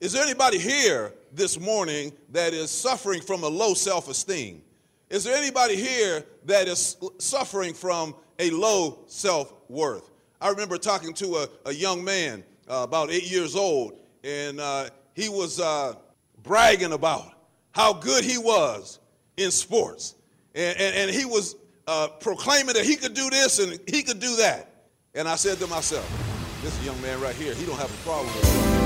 Is there anybody here this morning that is suffering from a low self-esteem? Is there anybody here that is suffering from a low self-worth? I remember talking to a young man about 8 years old, and he was bragging about how good he was in sports. And he was proclaiming that he could do this and he could do that. And I said to myself, this young man right here, he don't have a problem with it.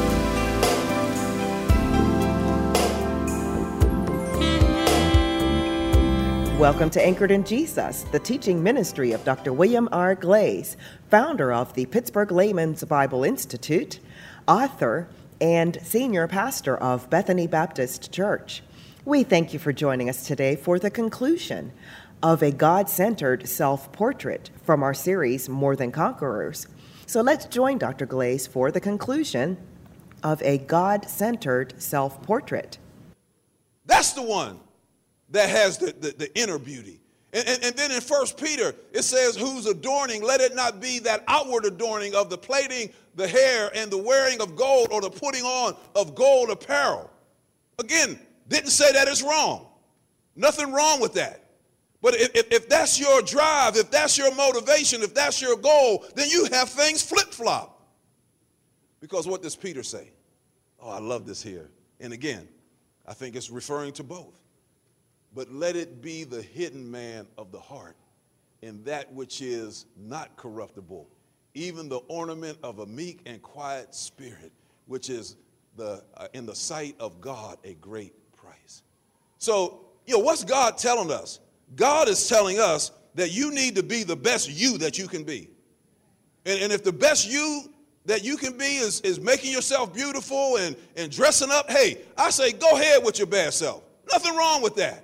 Welcome to Anchored in Jesus, the teaching ministry of Dr. William R. Glaze, founder of the Pittsburgh Layman's Bible Institute, author, and senior pastor of Bethany Baptist Church. We thank you for joining us today for the conclusion of a God-centered self-portrait from our series, More Than Conquerors. So let's join Dr. Glaze for the conclusion of a God-centered self-portrait. That's the one that has the inner beauty. And then in 1 Peter, it says, whose adorning, let it not be that outward adorning of the plaiting, the hair, and the wearing of gold, or the putting on of gold apparel. Again, didn't say that it's wrong. Nothing wrong with that. But if that's your drive, if that's your motivation, if that's your goal, then you have things flip-flop. Because what does Peter say? Oh, I love this here. And again, I think it's referring to both. But let it be the hidden man of the heart, in that which is not corruptible, even the ornament of a meek and quiet spirit, which is in the sight of God a great price. So, what's God telling us? God is telling us that you need to be the best you that you can be. And if the best you that you can be is making yourself beautiful and dressing up, hey, I say go ahead with your best self. Nothing wrong with that.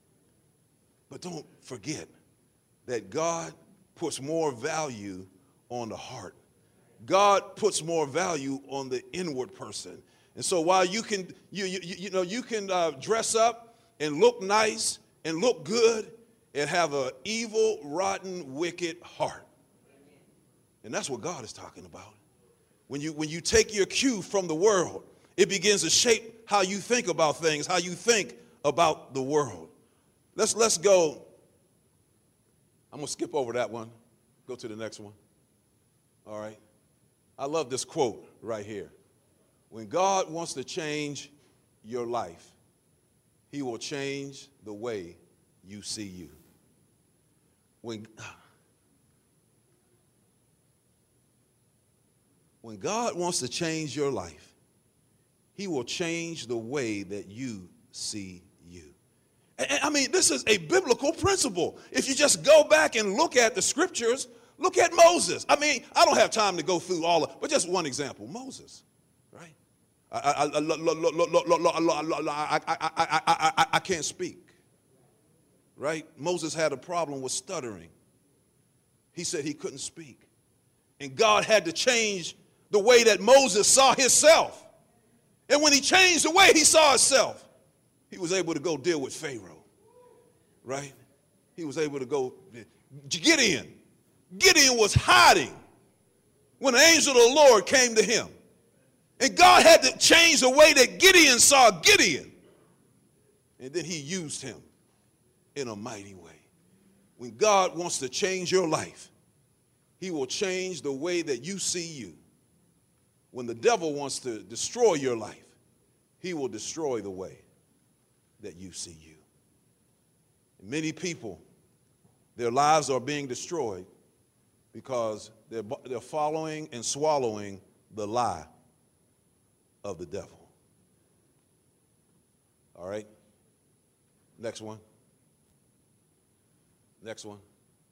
But don't forget that God puts more value on the heart. God puts more value on the inward person. And so while you can dress up and look nice and look good and have an evil, rotten, wicked heart. And that's what God is talking about. When you take your cue from the world, it begins to shape how you think about things, how you think about the world. Let's go. I'm going to skip over that one. Go to the next one. All right. I love this quote right here. When God wants to change your life, he will change the way you see you. When God wants to change your life, he will change the way that you see you. I mean, this is a biblical principle. If you just go back and look at the scriptures, look at Moses. I mean, I don't have time to go through all of it, but just one example, Moses, right? I can't speak, right? Moses had a problem with stuttering. He said he couldn't speak. And God had to change the way that Moses saw himself. And when he changed the way he saw himself, he was able to go deal with Pharaoh, right? He was able to go. Gideon was hiding when the angel of the Lord came to him. And God had to change the way that Gideon saw Gideon. And then he used him in a mighty way. When God wants to change your life, he will change the way that you see you. When the devil wants to destroy your life, he will destroy the way that you see you. And many people, their lives are being destroyed because they're following and swallowing the lie of the devil. All right? Next one. Next one.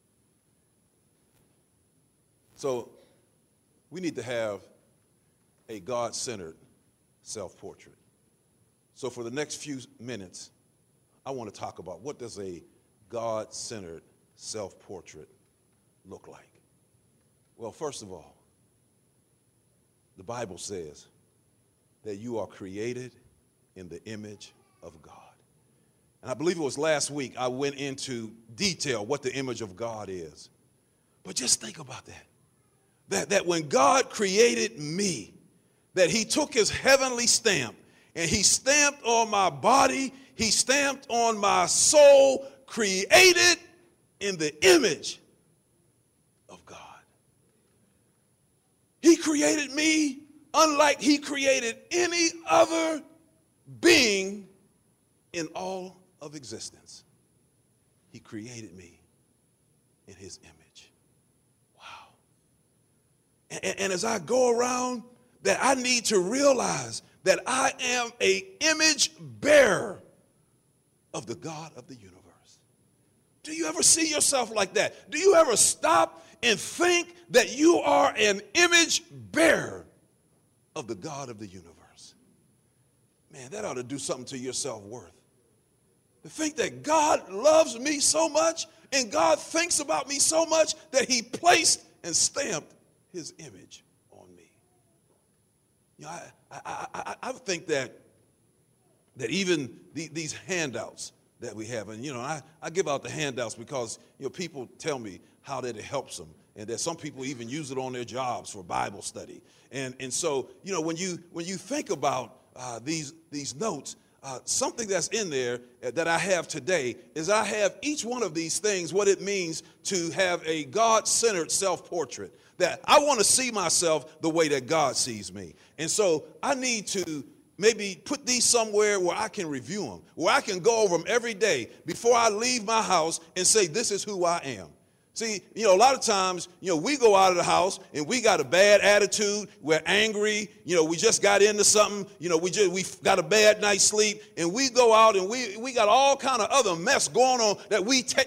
So we need to have a God-centered self-portrait. So for the next few minutes, I want to talk about what does a God-centered self-portrait look like? Well, first of all, the Bible says that you are created in the image of God. And I believe it was last week I went into detail what the image of God is. But just think about that. That when God created me, that he took his heavenly stamp and he stamped on my body, he stamped on my soul, created in the image of God. He created me unlike he created any other being in all of existence. He created me in his image. Wow. And as I go around, that I need to realize that I am an image bearer of the God of the universe. Do you ever see yourself like that? Do you ever stop and think that you are an image bearer of the God of the universe? Man, that ought to do something to your self-worth. To think that God loves me so much and God thinks about me so much that he placed and stamped his image on me. You know, I think that even these handouts that we have, and I give out the handouts because people tell me how that it helps them, and that some people even use it on their jobs for Bible study. And so when you think about these notes, something that's in there that I have today is I have each one of these things, what it means to have a God-centered self-portrait, that I want to see myself the way that God sees me. And so I need to maybe put these somewhere where I can review them, where I can go over them every day before I leave my house and say, this is who I am. See, a lot of times, we go out of the house and we got a bad attitude. We're angry. We just got into something. We got a bad night's sleep, and we go out and we got all kind of other mess going on that we take.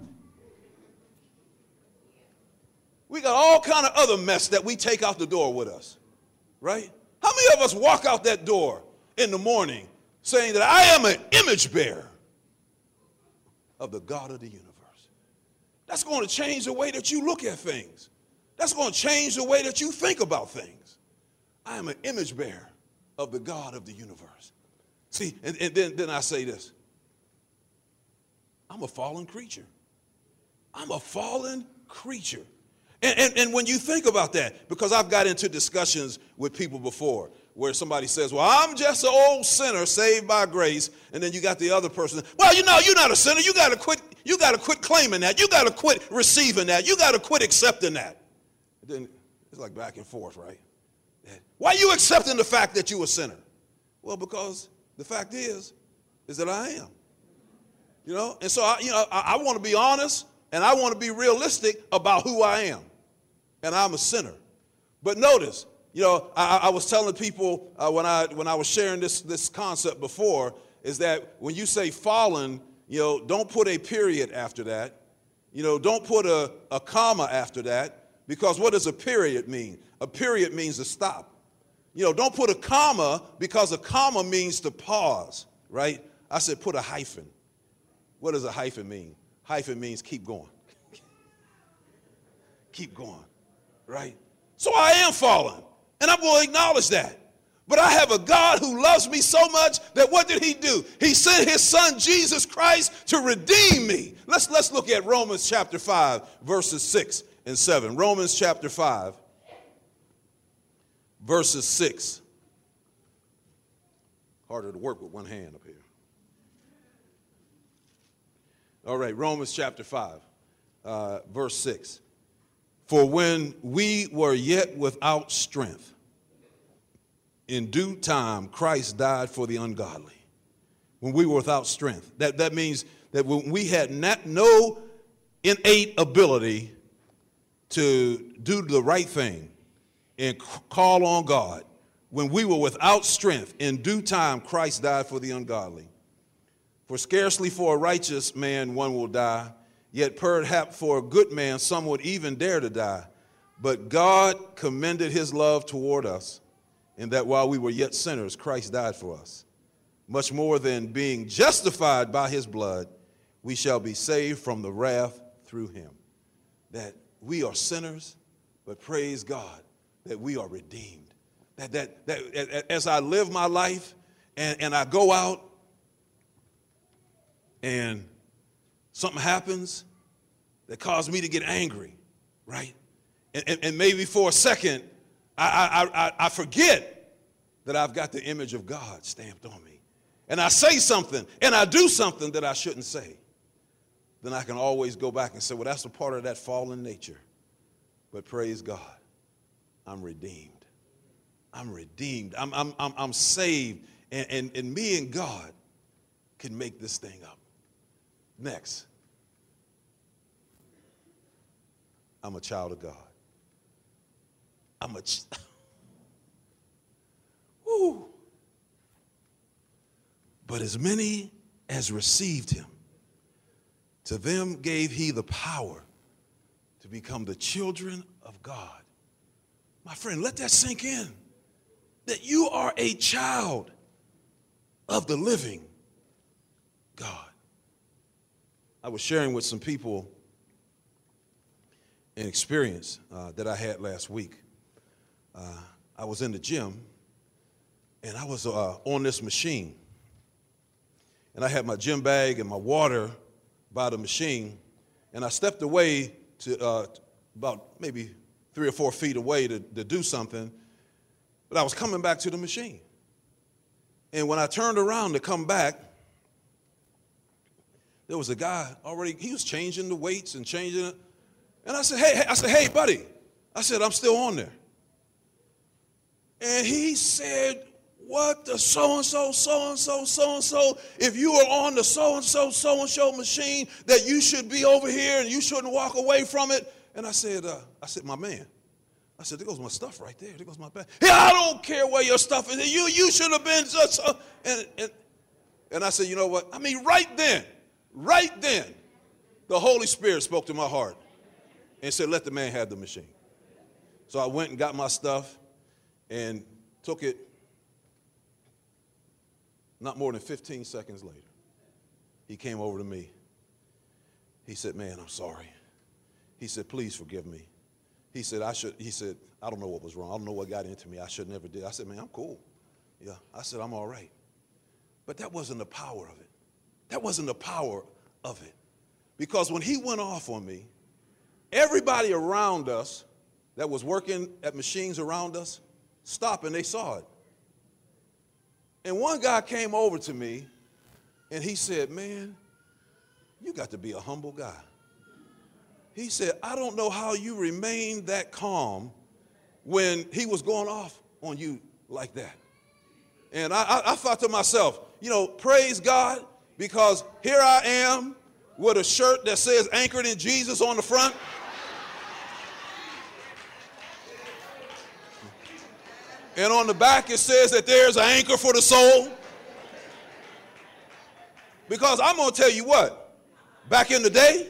We got all kind of other mess that we take out the door with us, right? How many of us walk out that door in the morning saying that I am an image bearer of the God of the universe? That's going to change the way that you look at things. That's going to change the way that you think about things. I am an image bearer of the God of the universe. See, and then I say this. I'm a fallen creature. I'm a fallen creature. And when you think about that, because I've got into discussions with people before where somebody says, well, I'm just an old sinner saved by grace. And then you got the other person, well, you're not a sinner. You got to quit claiming that. You got to quit receiving that. You got to quit accepting that. And then it's like back and forth, right? Why are you accepting the fact that you're a sinner? Well, because the fact is that I am. And so I want to be honest and I want to be realistic about who I am. And I'm a sinner. But notice, I was telling people when I was sharing this concept before, is that when you say fallen, don't put a period after that. Don't put a comma after that, because what does a period mean? A period means to stop. Don't put a comma, because a comma means to pause, right? I said put a hyphen. What does a hyphen mean? Hyphen means keep going. Keep going, right? So I am fallen, and I'm going to acknowledge that. But I have a God who loves me so much that what did he do? He sent his son, Jesus Christ, to redeem me. Let's look at Romans chapter 5, verses 6 and 7. Romans chapter 5, verses 6. Harder to work with one hand up here. All right, Romans chapter 5, verse 6. For when we were yet without strength, in due time Christ died for the ungodly. When we were without strength. That means that when we had no innate ability to do the right thing and call on God, when we were without strength, in due time Christ died for the ungodly. For scarcely for a righteous man one will die, yet perhaps for a good man some would even dare to die. But God commended his love toward us, in that while we were yet sinners, Christ died for us. Much more than being justified by his blood, we shall be saved from the wrath through him. That we are sinners, but praise God that we are redeemed. That as I live my life and I go out and something happens that caused me to get angry, right? And maybe for a second, I forget that I've got the image of God stamped on me, and I say something and I do something that I shouldn't say, then I can always go back and say, well, that's a part of that fallen nature. But praise God, I'm redeemed. I'm redeemed. I'm saved. And me and God can make this thing up. Next, I'm a child of God. Woo. But as many as received him, to them gave he the power to become the children of God. My friend, let that sink in, that you are a child of the living God. I was sharing with some people an experience that I had last week. I was in the gym, and I was on this machine. And I had my gym bag and my water by the machine, and I stepped away to about maybe 3 or 4 feet away to do something, but I was coming back to the machine. And when I turned around to come back, there was a guy already, he was changing the weights and changing it. And I said, hey, buddy. I said, I'm still on there. And he said, what the so-and-so, if you are on the so-and-so machine, that you should be over here and you shouldn't walk away from it. And I said, my man, I said, there goes my stuff right there. There goes my bag. Yeah, I don't care where your stuff is. You should have been just, and I said, you know what? I mean, right then, the Holy Spirit spoke to my heart and said, let the man have the machine. So I went and got my stuff and took it. Not more than 15 seconds later, he came over to me. He said, man, I'm sorry. He said, please forgive me. He said, I don't know what was wrong. I don't know what got into me. I should never did. I said, man, I'm cool. Yeah. I said, I'm all right. But that wasn't the power of it. That wasn't the power of it. Because when he went off on me, everybody around us that was working at machines around us stopped and they saw it. And one guy came over to me and he said, man, you got to be a humble guy. He said, I don't know how you remained that calm when he was going off on you like that. And I thought to myself, praise God, because here I am with a shirt that says anchored in Jesus on the front. And on the back it says that there's an anchor for the soul. Because I'm going to tell you what, back in the day,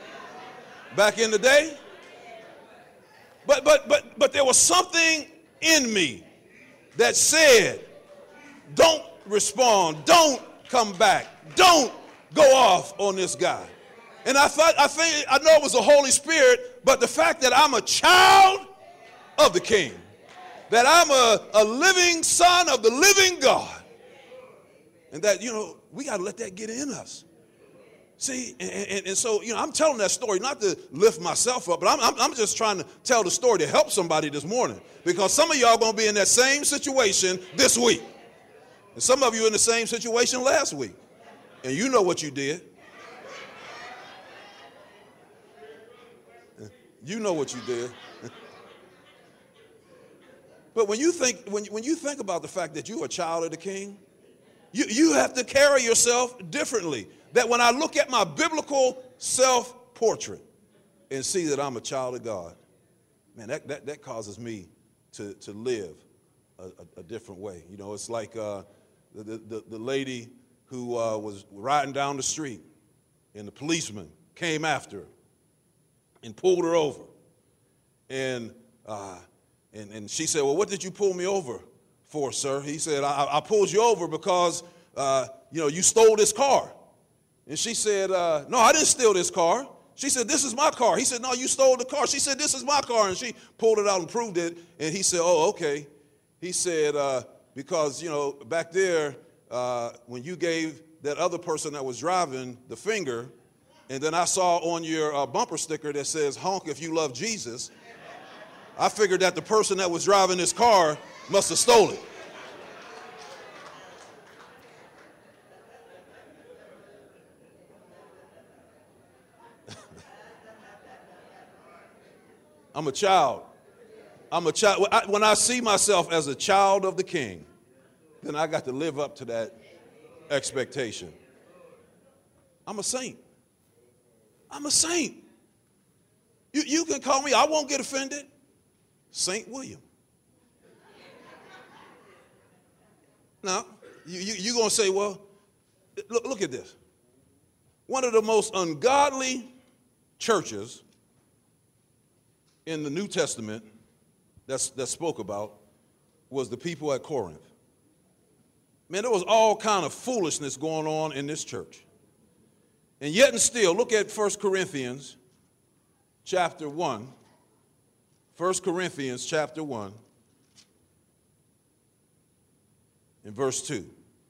but there was something in me that said, don't respond, don't come back, don't go off on this guy. And I know it was the Holy Spirit, but the fact that I'm a child of the King, that I'm a living son of the living God, and that, we got to let that get in us. See, and so, I'm telling that story not to lift myself up, but I'm just trying to tell the story to help somebody this morning, because some of y'all going to be in that same situation this week. And some of you in the same situation last week. And you know what you did. You know what you did. But when you think about the fact that you're a child of the King, you have to carry yourself differently. That when I look at my biblical self-portrait and see that I'm a child of God, man, that causes me to live a different way. It's like the lady who was riding down the street, and the policeman came after her and pulled her over. And she said, well, what did you pull me over for, sir? He said, I pulled you over because, you stole this car. And she said, no, I didn't steal this car. She said, this is my car. He said, no, you stole the car. She said, this is my car. And she pulled it out and proved it. And he said, oh, okay. He said, because, back there, when you gave that other person that was driving the finger, and then I saw on your bumper sticker that says, honk if you love Jesus, I figured that the person that was driving this car must have stolen it. I'm a child. I'm a child. When I see myself as a child of the King, then I got to live up to that expectation. I'm a saint. I'm a saint. You can call me, I won't get offended. Saint William. Now, you're going to say, well, look at this. One of the most ungodly churches in the New Testament that spoke about was the people at Corinth. Man, there was all kind of foolishness going on in this church. And yet and still, look at 1 Corinthians chapter 1. 1 Corinthians chapter 1 in verse 2.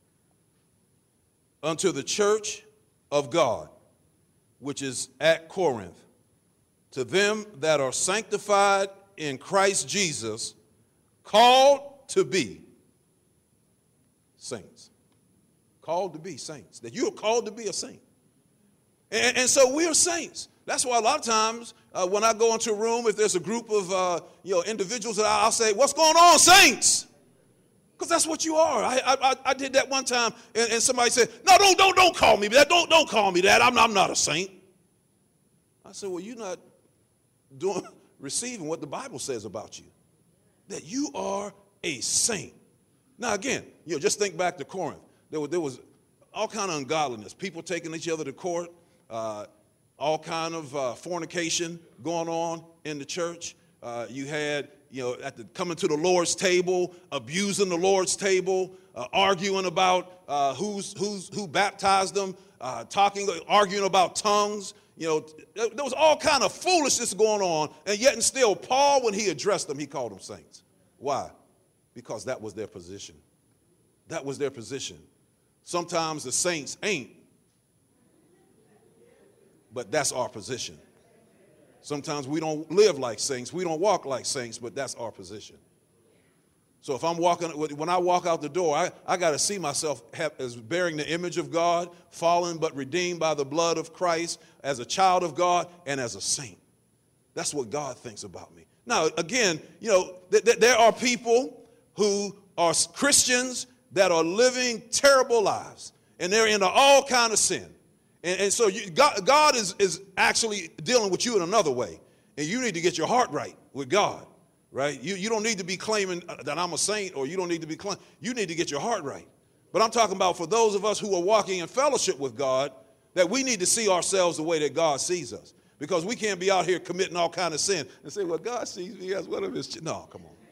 Unto the church of God, which is at Corinth, to them that are sanctified in Christ Jesus, called to be saints. Called to be saints. That you are called to be a saint. And so we are saints. That's why a lot of times when I go into a room, if there's a group of individuals, that I'll say, "What's going on, saints?" Because that's what you are. I did that one time, and somebody said, "No, don't call me that. Don't call me that. I'm not a saint." I said, "Well, you're not receiving what the Bible says about you, that you are a saint." Now again, just think back to Corinth. There was all kind of ungodliness, people taking each other to court, all kind of fornication going on in the church. You had, coming to the Lord's table, abusing the Lord's table, arguing about who baptized them, arguing about tongues. There was all kind of foolishness going on, and yet and still, Paul, when he addressed them, he called them saints. Why? Because that was their position. That was their position. Sometimes the saints ain't, but that's our position. Sometimes we don't live like saints, we don't walk like saints, but that's our position. So if when I walk out the door, I got to see myself as bearing the image of God, fallen but redeemed by the blood of Christ, as a child of God, and as a saint. That's what God thinks about me. Now, again, there are people who are Christians that are living terrible lives, and they're into all kind of sin. And so God is actually dealing with you in another way, and you need to get your heart right with God. Right? You don't need to be claiming that I'm a saint, or you don't need to be claiming. You need to get your heart right. But I'm talking about for those of us who are walking in fellowship with God, that we need to see ourselves the way that God sees us. Because we can't be out here committing all kind of sin and say, well, God sees me as one of his No, come on.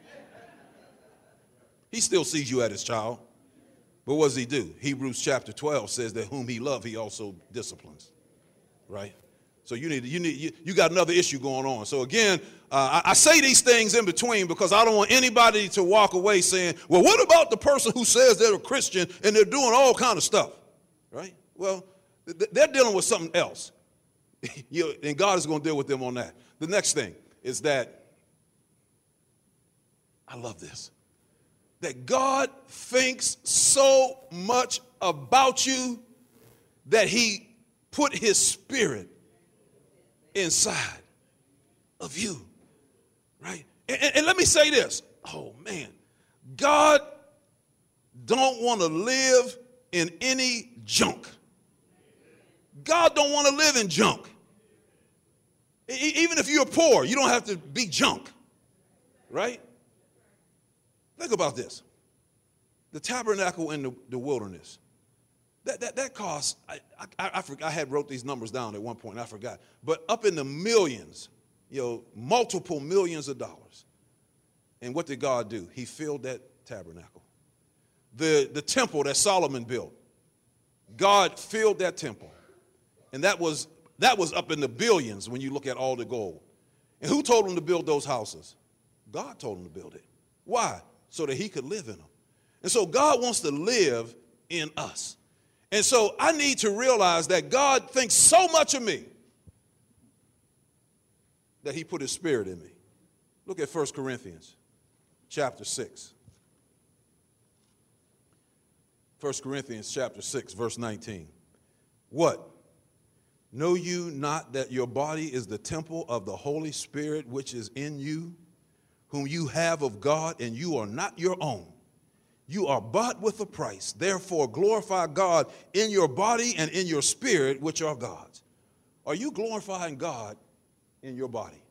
He still sees you as his child. But what does he do? Hebrews chapter 12 says that whom he loves, he also disciplines. Right? So you got another issue going on. So again, I say these things in between because I don't want anybody to walk away saying, well, what about the person who says they're a Christian and they're doing all kind of stuff, right? Well, they're dealing with something else, and God is going to deal with them on that. The next thing is that, I love this, that God thinks so much about you that he put his spirit inside of you, right? And let me say this. Oh, man. God don't want to live in any junk. God don't want to live in junk. Even if you're poor, you don't have to be junk, right? Think about this. The tabernacle in the wilderness. That cost, I had wrote these numbers down at one point, and I forgot. But up in the millions, multiple millions of dollars. And what did God do? He filled that tabernacle. The temple that Solomon built, God filled that temple. And that was up in the billions when you look at all the gold. And who told him to build those houses? God told him to build it. Why? So that he could live in them. And so God wants to live in us. And so I need to realize that God thinks so much of me that he put his spirit in me. Look at 1 Corinthians chapter 6. 1 Corinthians chapter 6, verse 19. What? Know you not that your body is the temple of the Holy Spirit which is in you, whom you have of God, and you are not your own? You are bought with a price. Therefore, glorify God in your body and in your spirit, which are God's. Are you glorifying God in your body?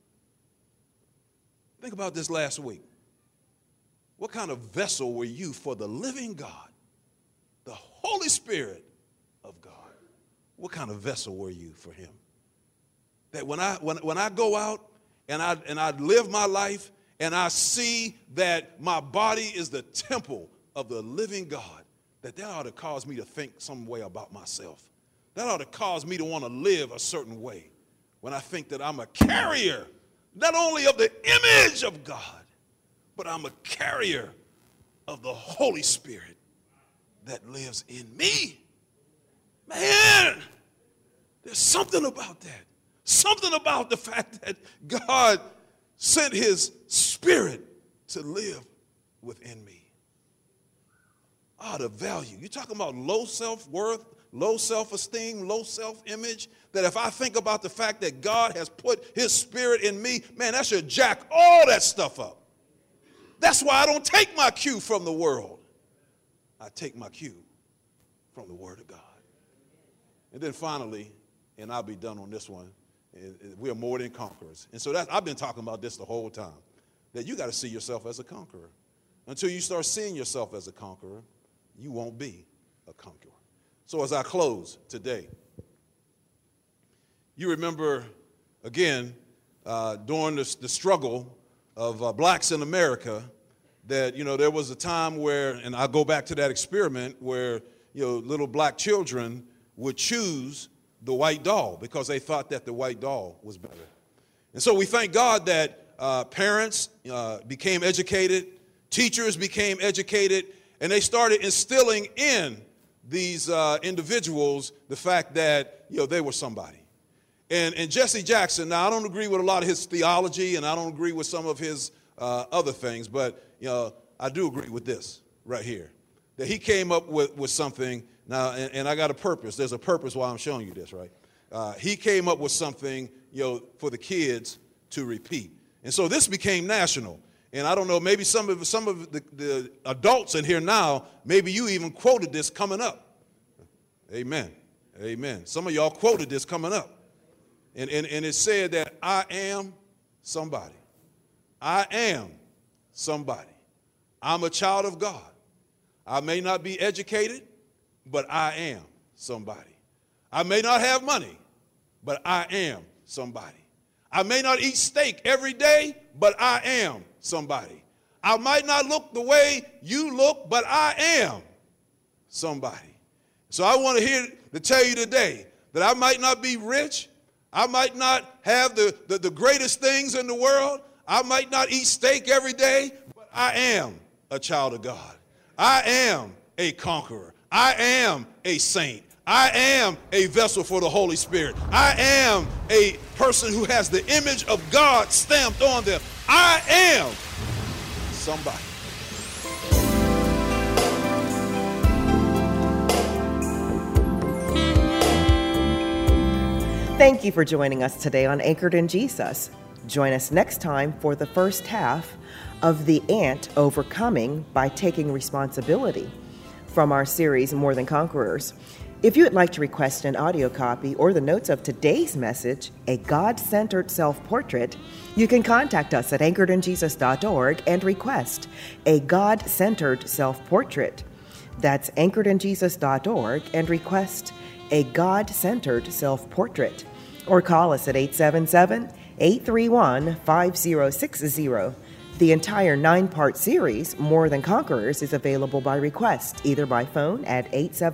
Think about this last week. What kind of vessel were you for the living God, the Holy Spirit of God? What kind of vessel were you for him? That when I go out and I live my life and I see that my body is the temple of the living God, that ought to cause me to think some way about myself. That ought to cause me to want to live a certain way when I think that I'm a carrier, not only of the image of God, but I'm a carrier of the Holy Spirit that lives in me. Man, there's something about that. Something about the fact that God sent his Spirit to live within me. The value. You're talking about low self-worth, low self-esteem, low self-image, that if I think about the fact that God has put his Spirit in me, man, that should jack all that stuff up. That's why I don't take my cue from the world. I take my cue from the Word of God. And then finally, and I'll be done on this one, we are more than conquerors. And so I've been talking about this the whole time, that you got to see yourself as a conqueror. Until you start seeing yourself as a conqueror, you won't be a conqueror. So as I close today, you remember, again, during the struggle of blacks in America, that, there was a time where, and I go back to that experiment where, little black children would choose the white doll because they thought that the white doll was better. And so we thank God that parents became educated, teachers became educated, and they started instilling in these individuals the fact that, they were somebody. And Jesse Jackson, now I don't agree with a lot of his theology and I don't agree with some of his other things, but I do agree with this right here, that he came up with something. Now, and I got a purpose. There's a purpose why I'm showing you this, right? He came up with something, for the kids to repeat. And so this became national. And I don't know, maybe some of the adults in here now, maybe you even quoted this coming up. Amen. Amen. Some of y'all quoted this coming up. And it said that I am somebody. I am somebody. I'm a child of God. I may not be educated, but I am somebody. I may not have money, but I am somebody. I may not eat steak every day, but I am somebody. I might not look the way you look, but I am somebody. So I want to tell you today that I might not be rich. I might not have the greatest things in the world. I might not eat steak every day, but I am a child of God. I am a conqueror. I am a saint. I am a vessel for the Holy Spirit. I am a person who has the image of God stamped on them. I am somebody. Thank you for joining us today on Anchored in Jesus. Join us next time for the first half of The Ant Overcoming by Taking Responsibility from our series More Than Conquerors. If you would like to request an audio copy or the notes of today's message, A God-Centered Self-Portrait, you can contact us at anchoredinjesus.org and request A God-Centered Self-Portrait. That's anchoredinjesus.org and request A God-Centered Self-Portrait. Or call us at 877-831-5060. The entire 9-part series, More Than Conquerors, is available by request, either by phone at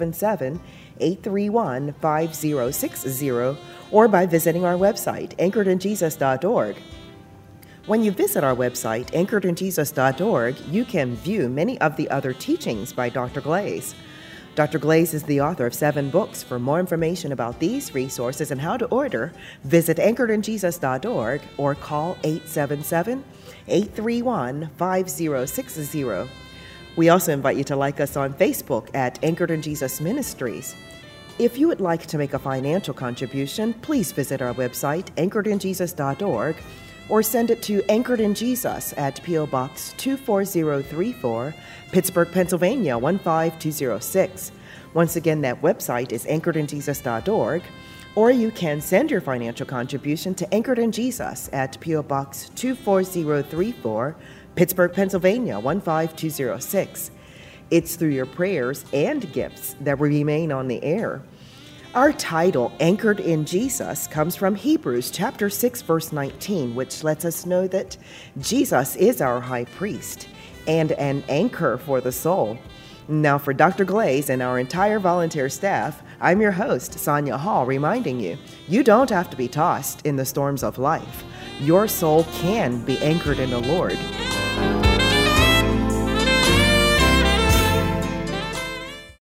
877-831-5060 or by visiting our website, anchoredinjesus.org. When you visit our website, anchoredinjesus.org, you can view many of the other teachings by Dr. Glaze. Dr. Glaze is the author of 7 books. For more information about these resources and how to order, visit anchoredinjesus.org or call 877-831-5060. We also invite you to like us on Facebook at Anchored in Jesus Ministries. If you would like to make a financial contribution, please visit our website, anchoredinjesus.org, or send it to Anchored in Jesus at P.O. Box 24034, Pittsburgh, Pennsylvania 15206. Once again, that website is anchoredinjesus.org, or you can send your financial contribution to Anchored in Jesus at P.O. Box 24034, Pittsburgh, Pennsylvania 15206. It's through your prayers and gifts that we remain on the air. Our title, Anchored in Jesus, comes from Hebrews chapter 6, verse 19, which lets us know that Jesus is our high priest and an anchor for the soul. Now, for Dr. Glaze and our entire volunteer staff, I'm your host, Sonia Hall, reminding you, you don't have to be tossed in the storms of life. Your soul can be anchored in the Lord.